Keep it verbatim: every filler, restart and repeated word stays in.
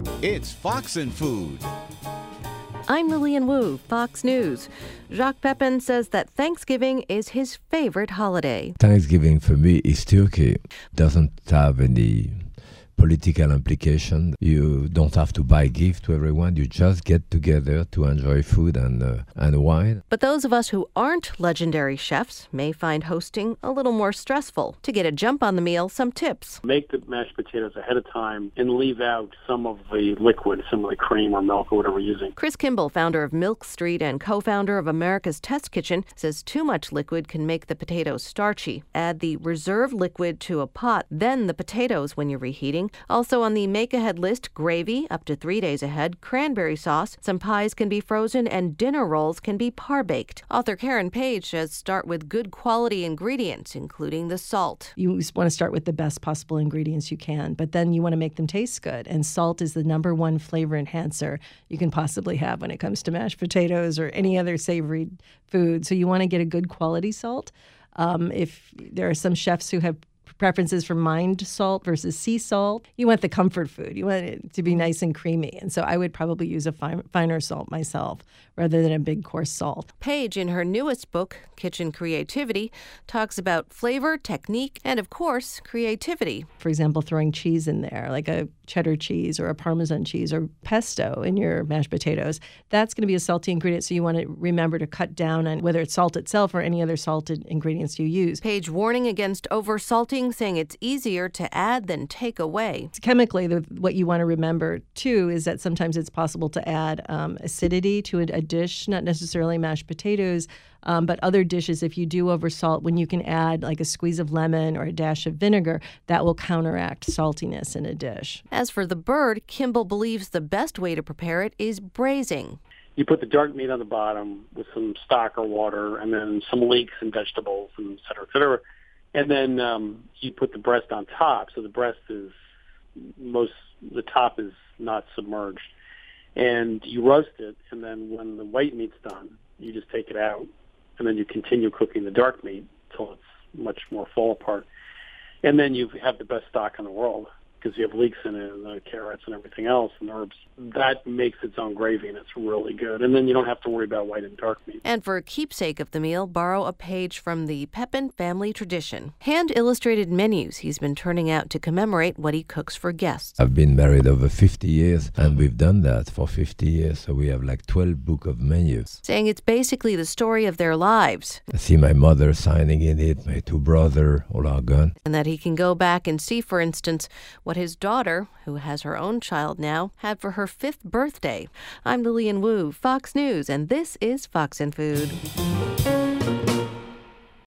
It's Fox and Food. I'm Lillian Wu, Fox News. Jacques Pepin says that Thanksgiving is his favorite holiday. Thanksgiving for me is Turkey. Doesn't have any political implication. You don't have to buy gifts to everyone. You just get together to enjoy food and uh, and wine. But those of us who aren't legendary chefs may find hosting a little more stressful. To get a jump on the meal, some tips. Make the mashed potatoes ahead of time and leave out some of the liquid, some of the cream or milk or whatever you're using. Chris Kimball, founder of Milk Street and co-founder of America's Test Kitchen, says too much liquid can make the potatoes starchy. Add the reserved liquid to a pot, then the potatoes when you're reheating. Also on the make-ahead list, gravy, up to three days ahead, cranberry sauce, some pies can be frozen, and dinner rolls can be par-baked. Author Karen Page says start with good quality ingredients, including the salt. You want to start with the best possible ingredients you can, but then you want to make them taste good. And salt is the number one flavor enhancer you can possibly have when it comes to mashed potatoes or any other savory food. So you want to get a good quality salt. Um, if there are some chefs who have preferences for mined salt versus sea salt. You want the comfort food. You want it to be nice and creamy. And so I would probably use a fine, finer salt myself rather than a big coarse salt. Paige, in her newest book, Kitchen Creativity, talks about flavor, technique, and of course, creativity. For example, throwing cheese in there, like a cheddar cheese or a Parmesan cheese or pesto in your mashed potatoes. That's going to be a salty ingredient, so you want to remember to cut down on whether it's salt itself or any other salted ingredients you use. Paige warning against over-salting, saying it's easier to add than take away. Chemically, the, what you want to remember, too, is that sometimes it's possible to add um, acidity to a, a dish, not necessarily mashed potatoes, um, but other dishes. If you do oversalt, when you can add like a squeeze of lemon or a dash of vinegar, that will counteract saltiness in a dish. As for the bird, Kimball believes the best way to prepare it is braising. You put the dark meat on the bottom with some stock or water and then some leeks and vegetables and et cetera, et cetera. And then um, you put the breast on top, so the breast is most, the top is not submerged. And you roast it, and then when the white meat's done, you just take it out, and then you continue cooking the dark meat until it's much more fall apart. And then you have the best stock in the world, because you have leeks in it and the carrots and everything else and herbs. That makes its own gravy, and it's really good. And then you don't have to worry about white and dark meat. And for a keepsake of the meal, borrow a page from the Pepin family tradition. Hand-illustrated menus he's been turning out to commemorate what he cooks for guests. I've been married over fifty years, and we've done that for fifty years, so we have like twelve book of menus. Saying it's basically the story of their lives. I see my mother signing in it, my two brothers, all are gone. And that he can go back and see, for instance, what his daughter, who has her own child now, had for her fifth birthday. I'm Lillian Wu, Fox News, and this is Fox and Food.